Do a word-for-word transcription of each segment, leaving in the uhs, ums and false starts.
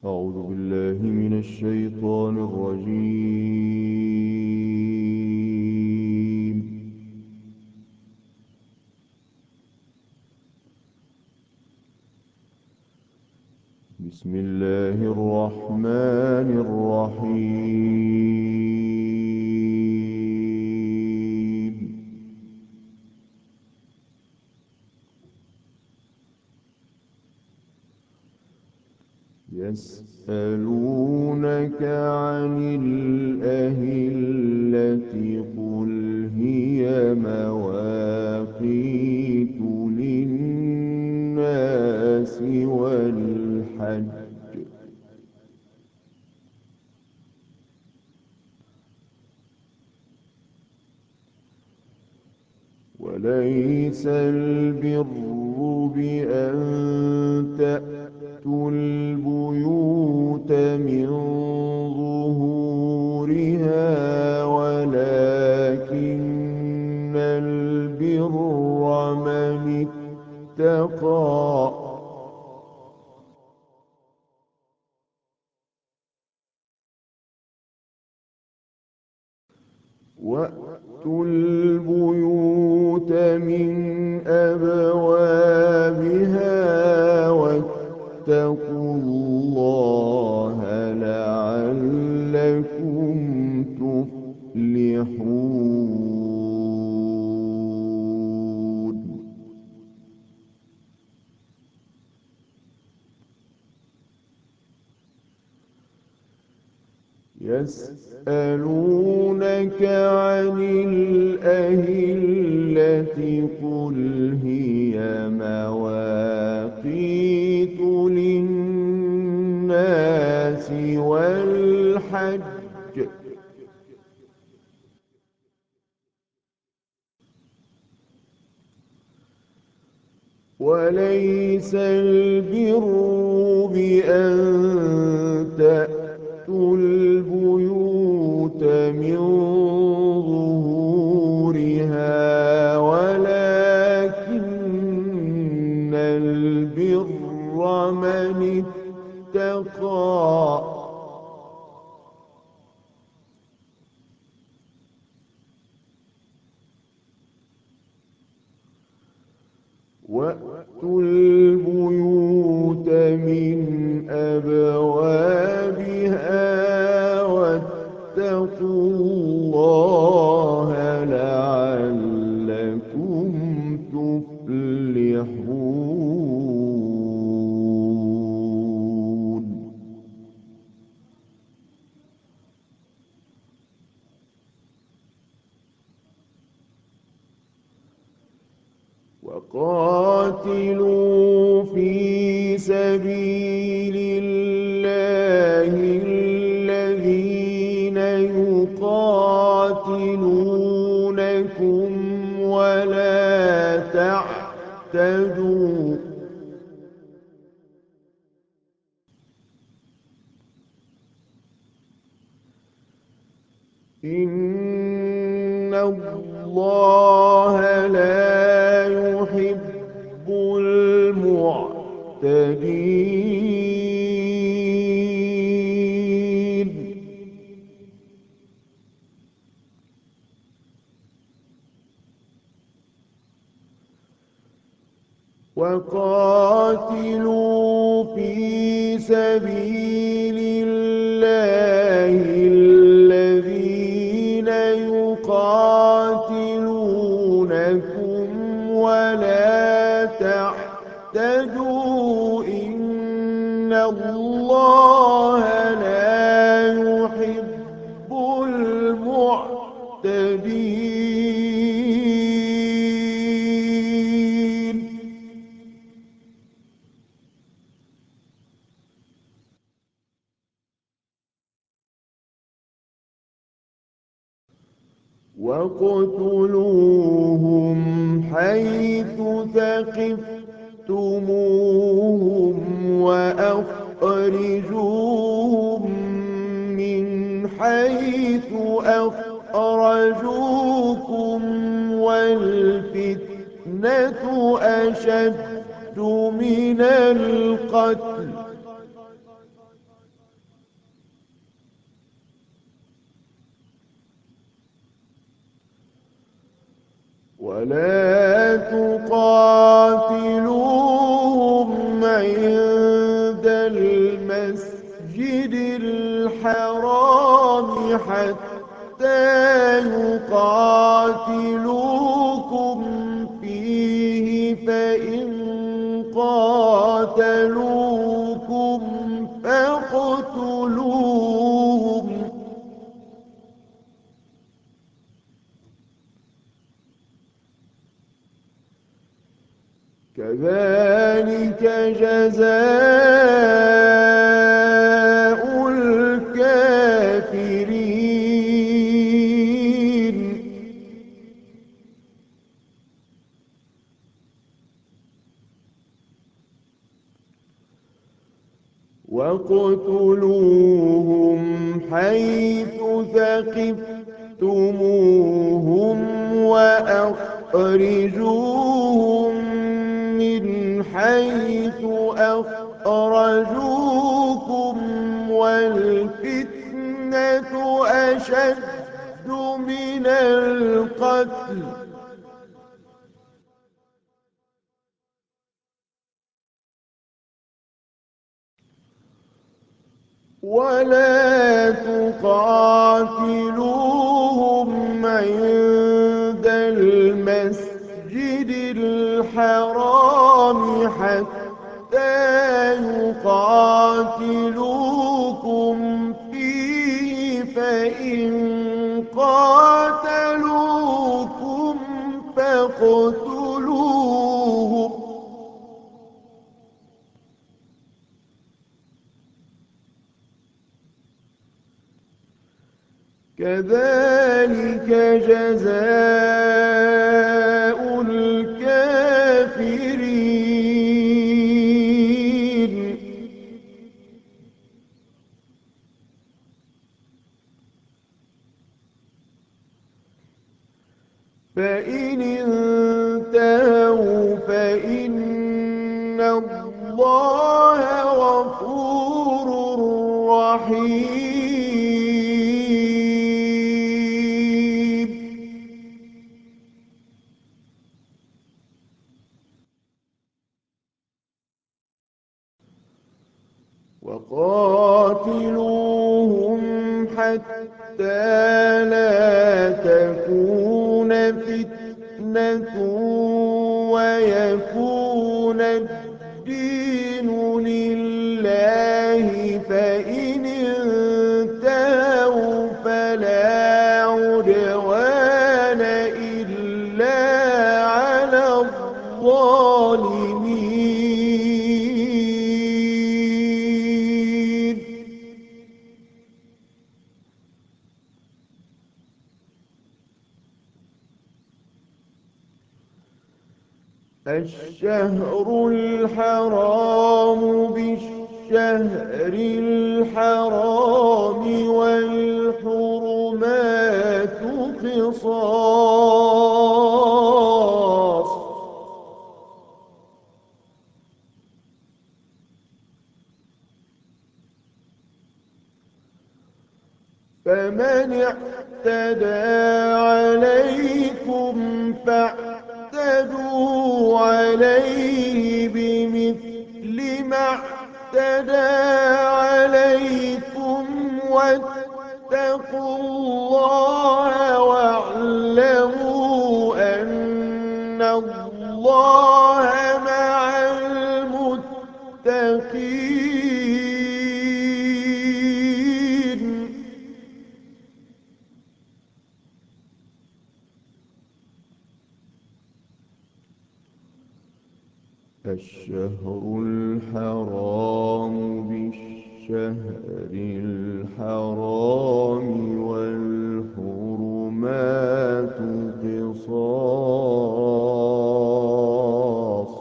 أعوذ بالله من الشيطان الرجيم. بسم الله الرحمن الرحيم. يسألونك عن الأهلة قل هي مواقيت للناس والحج وليس البر بأن تأتوا البيوت من ظهورها ولكن البر من اتقى وأتوا البيوت من أبوابها واتقوا الله لعلكم تفلحون. يسألونك عن الأهلة قل هي مواقيت للناس والحج وليس البر بأن تأتوا البيوت من ظهورها ولكن البر من اتقى وأتوا البيوت من أبوابها واتقوا الله لعلكم تفلحون. وقاتلوا في سبيل الله الذين يقاتلونكم ولا تعتدوا إن الله لا يحب المعتدين. وقاتلوا في سبيل الله الذين يقاتلونكم ولا تعتدوا إن الله لا يحب المعتدين. وَاقْتُلُوهُمْ حَيْثُ ثَقِفْتُمُوهُمْ وَأَخْرِجُوهُم مِّنْ حَيْثُ أَخْرَجُوكُمْ وَالْفِتْنَةُ أَشَدُّ مِنَ الْقَتْلِ ولا تقاتلوهم عند المسجد الحرام حتى يقاتلوكم فيه، فإن قاتلوكم فاقتلوهم، كذلك جزاء الكافرين. واقتلوهم حيث ثقفتموهم وأخرجوهم من حيث أخرجوكم، والفتنة أشد من القتل، ولا تقاتلوهم عند المسجد الحرام حتى يقاتلوكم فيه، فإن قاتلوكم فاقتلوهم، كذلك جزاء الكافرين. فإن انتهوا فإن الله غفور رحيم. وقاتلوهم حتى لا تكون فتنة ويكون الدين لله، فإن انتهوا فلا عدوان إلا على الظالمين. الشهر الحرام بالشهر الحرام والحرمات قصاص، فمن اعتدى عليكم فاعتدوا عليه بمثل ما اعتدى عليكم، واتقوا الله واعلموا أن الله مع المتقين. الشهر الحرام بالشهر الحرام والحرمات قصاص،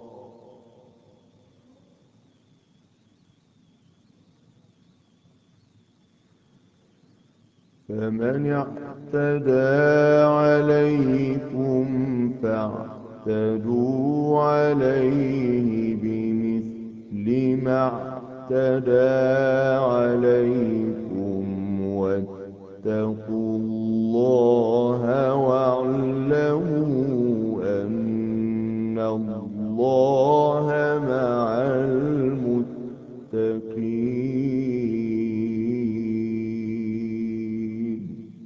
فمن اعتدى عليكم فاعتدوا عليه بمثل ما اعتدى عليكم، واتقوا الله واعلموا اللَّهَ مَعَ الْمُتَّقِينَ.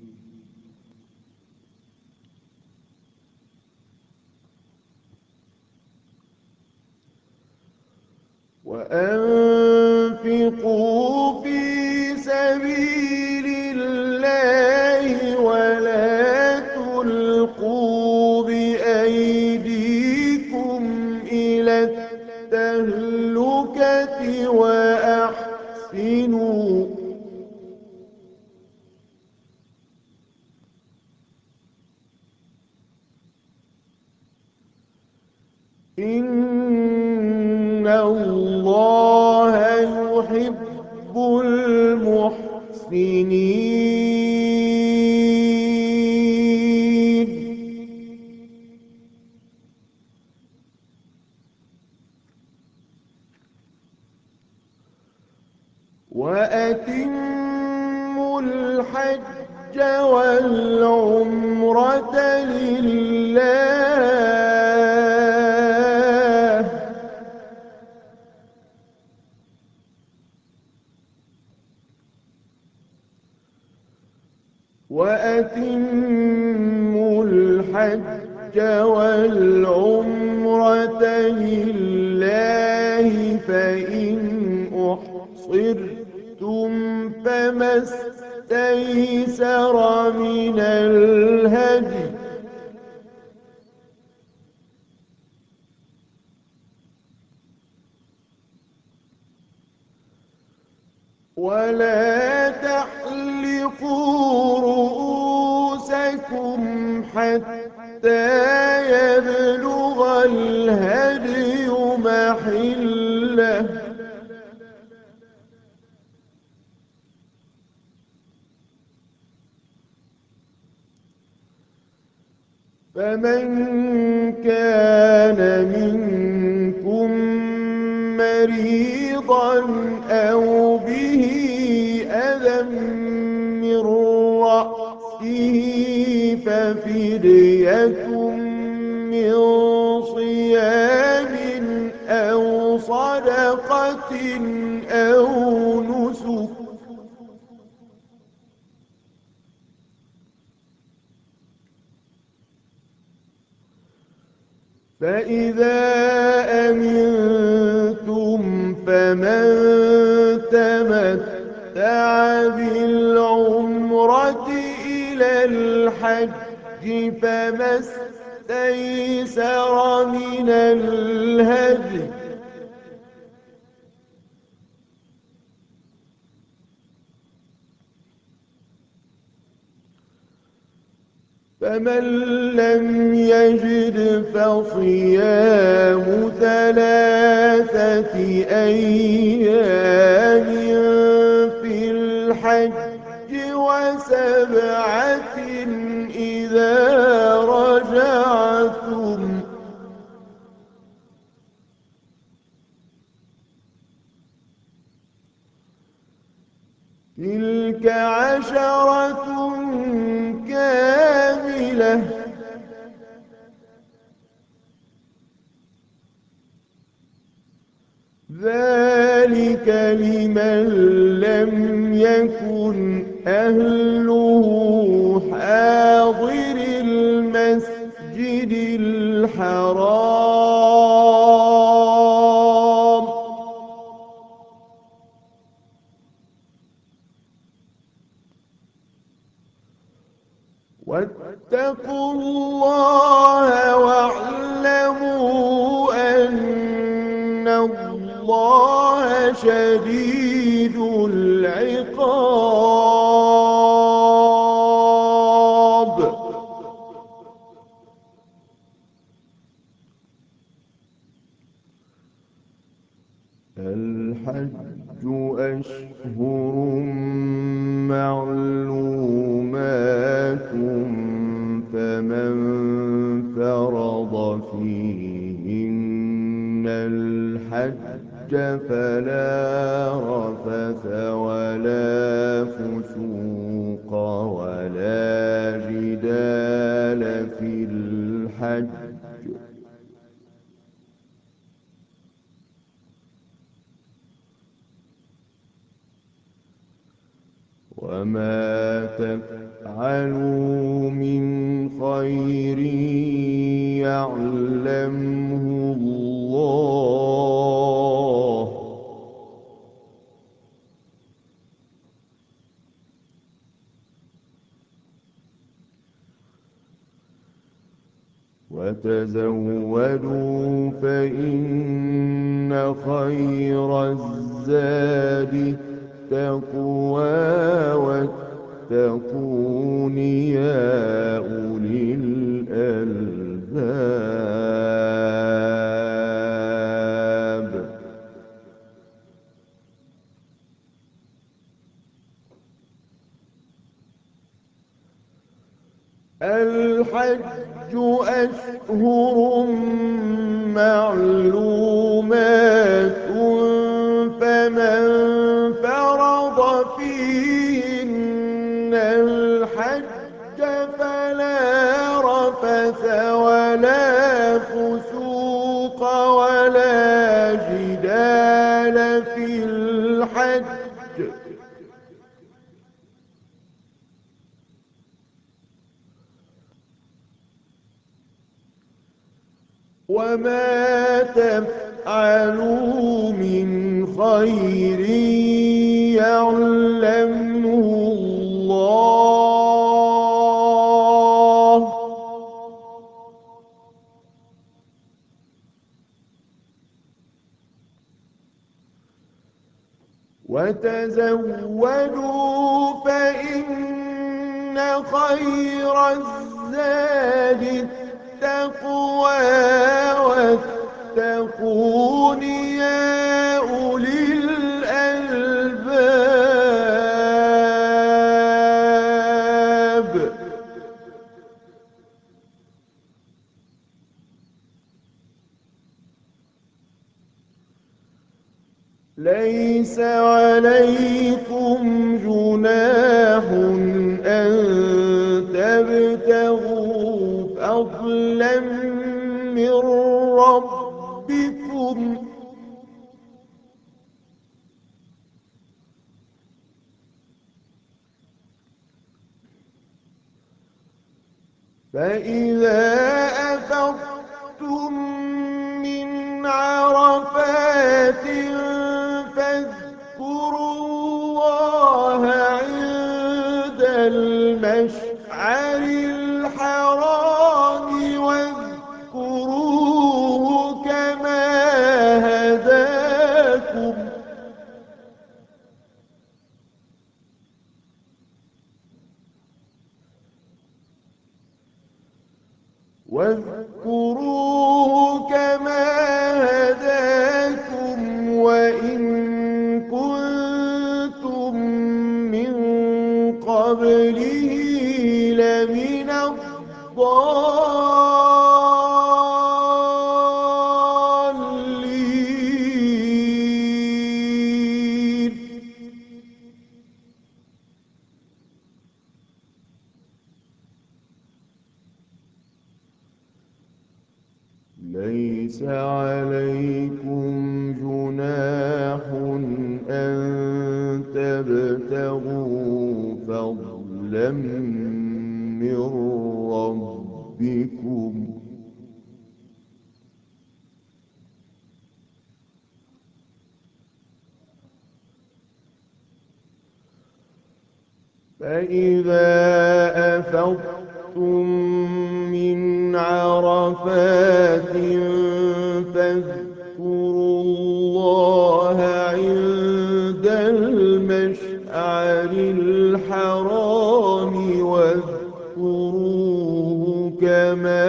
وَأَنفِقُوا فِي سَبِيلِ اللَّهِ وَلَا تُلْقُوا بِأَيْدِيكُمْ إِلَى التَّهْلُكَةِ وَأَحْسِنُوا إِنَّ اللَّهَ يُحِبُّ الْمُحْسِنِينَ. وَأَتِمُّوا الْحَجَّ وَالْعُمْرَةَ لِلَّهِ ۖ وَأَتِمُّوا الْحَجَّ وَالْعُمْرَةَ لِلَّهِ ۖ فَإِنْ أُحْصِرْتُمْ فَمَا اسْتَيْسَرَ مِنَ الْهَدْيِ ۖ وَلَا تَحْلِقُوا رُءُوسَكُمْ حَتَّىٰ يَبْلُغَ الْهَدْيُ مَحِلَّهُ ۚ فَمَن كَانَ مِنكُم مَّرِيضًا أَوْ بِهِ أَذًى مِّن رَّأْسِهِ فَفِدْيَةٌ مِّن صِيَامٍ أَوْ صَدَقَةٍ أَوْ نُسُكٍ ۚ فَإِذَا أَمِنتُمْ فَمَن تَمَتَّعَ بِالْعُمْرَةِ إِلَى الْحَجِّ فَمَا اسْتَيْسَرَ مِنَ الْهَدْيِ ۖ فَمَن لَّمْ يَجِدْ فَصِيَامُ ثَلَاثَةِ أَيَّامٍ فِي الْحَجِّ وَسَبْعَةٍ إِذَا رَجَعْتُمْ ۗ تِلْكَ عَشَرَةٌ كَامِلَةٌ ۗ ذَٰلِكَ لِمَن لَّمْ يَكُنْ أَهْلُهُ حَاضِرِي الْمَسْجِدِ الْحَرَامِ ۚ وَاتَّقُوا اللَّهَ وَاعْلَمُوا أَنَّ اللَّهَ شَدِيدُ الْعِقَابِ. الْحَجُّ أَشْهُرٌ مَّعْلُومَاتٌ ۚ فَمَن فَرَضَ فِيهِنَّ الْحَجَّ فَلَا رَفَثَ وَلَا فُسُوقَ وَلَا جِدَالَ فِي الْحَجِّ ۗ وما تفعلوا من خير يعلمه الله، وتزودوا فإن خير الزاد التقوى، واتقون يا أولي الألباب. الحج أشهر معلومات، فمن فرض فيهن الحج فلا رفث ولا فسوق ولا جدال في الحج، وما تفعلوا من خير يعلمه الله، وتزودوا فإن خير الزاد التقوى، واتقون يا أولي الألباب. ليس عليكم جناح أن تبتغوا فضلا من ربكم، فإذا أفضتم من عرفات فاذكروا الله عند المشعر الحرام، واذكروه كما هداكم واذكروه كما هداكم وإن كنتم من قبله لمن الضالين. ليس عليكم جناح أن تبتغوا فضلا من ربكم، فإذا أفضتم من عرفات فاذكروا الله عند المشعر الحرام، واذكروه كما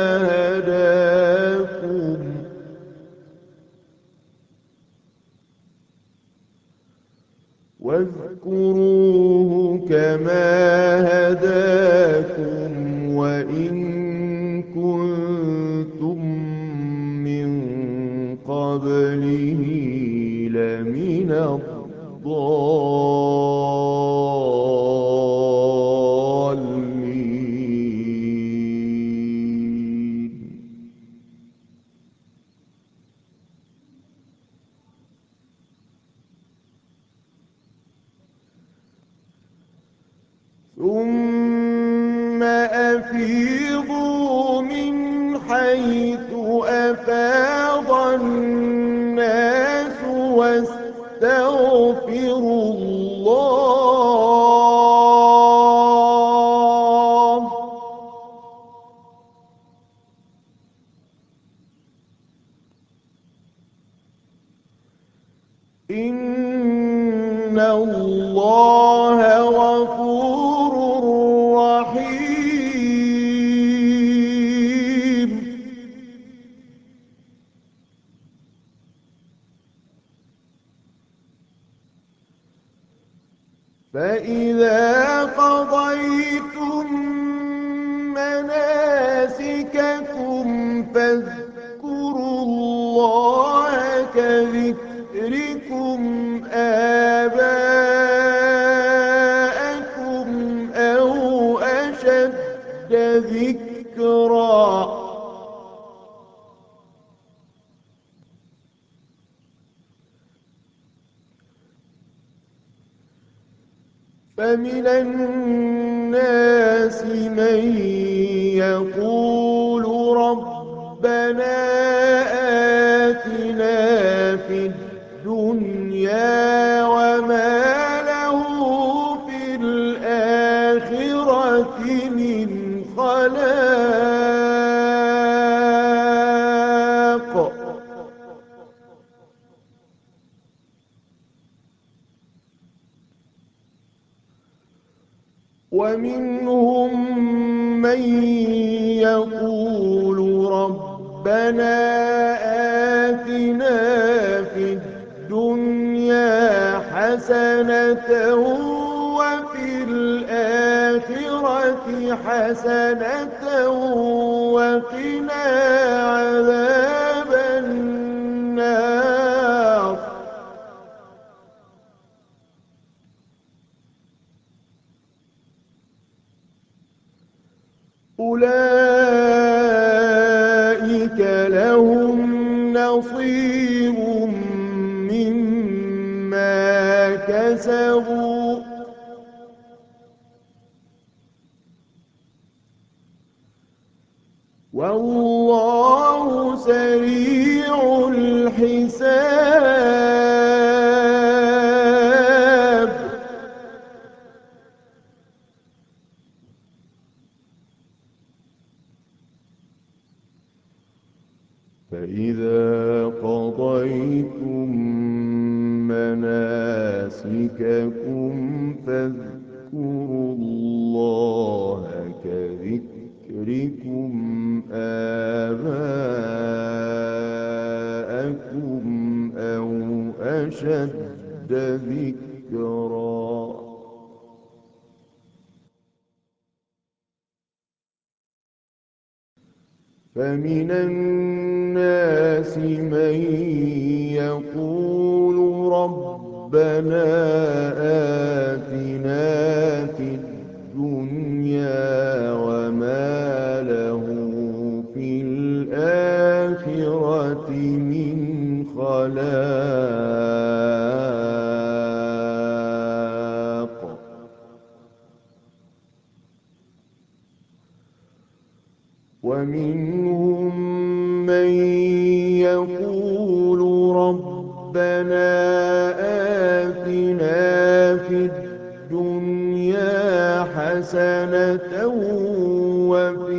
هداكم واذكروه كما هداكم وإن كنتم من قبله لمن الضالين. ثم أفيضوا من حيث أفاض الناس واستغفروا الله إن الله غفور رحيم. فإذا قضيتم مناسككم فاذكروا الله كذكركم آباءكم أو أشد ذكرا. فمن الناس من يقول ربنا آتنا في الدنيا وما له في الآخرة من خلاق. ومنهم من يقول ربنا آتنا في الدنيا حسنة وفي الآخرة حسنة وقنا عذاب النار. أولئك لهم نصيب مما كسبوا والله سريع الحساب. فإذا قضيتم مناسككم فاذكروا الله كذكركم آباءكم أو أشد ذكرا. فمن الناس من يقول ربنا آتنا في الدنيا وما له في الآخرة من خلاق. ومنهم من يقول ربنا آتنا في الدنيا حسنة وفي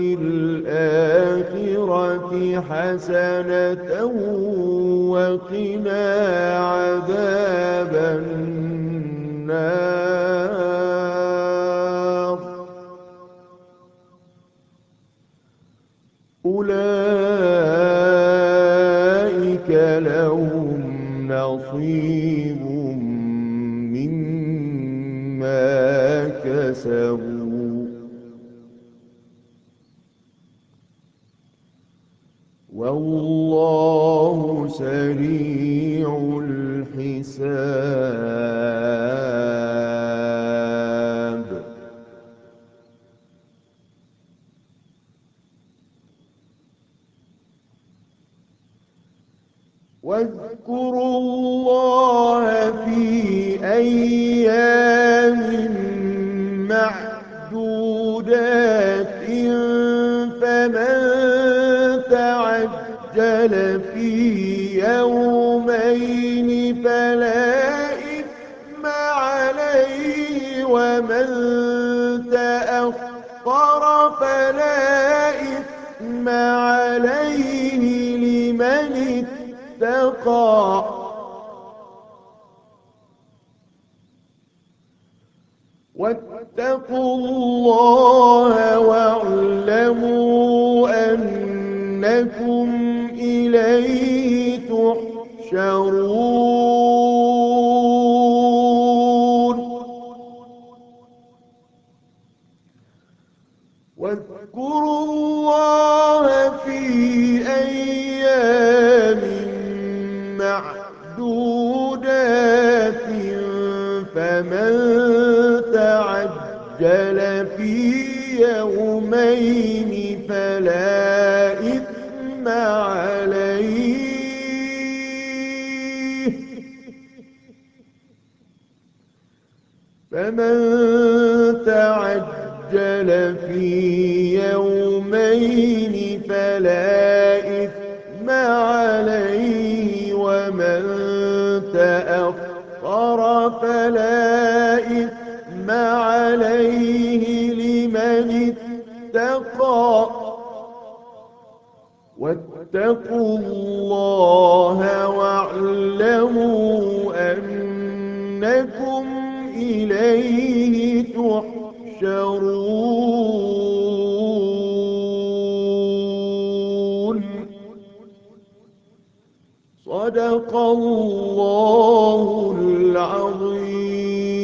الآخرة حسنة وقنا عذاب النار. أولئك لهم نصيب مما كسبوا والله سريع الحساب. واذكروا الله في أيام معدودات يومين فلا إثم عليه، ومن تأخر فلا إثم عليه لمن اتقى. واتقوا الله واعلموا أنكم إليه تحشرون. واذكروا الله في أيام معدودات، فمن تعجل في يومين فلا إثم عليه، فمن تعجل في يومين فلا إثم عليه، ومن تأخر فلا إثم عليه لمن اتقى. واتقوا الله واعلموا أنكم إليه تحشرون. صدق الله العظيم.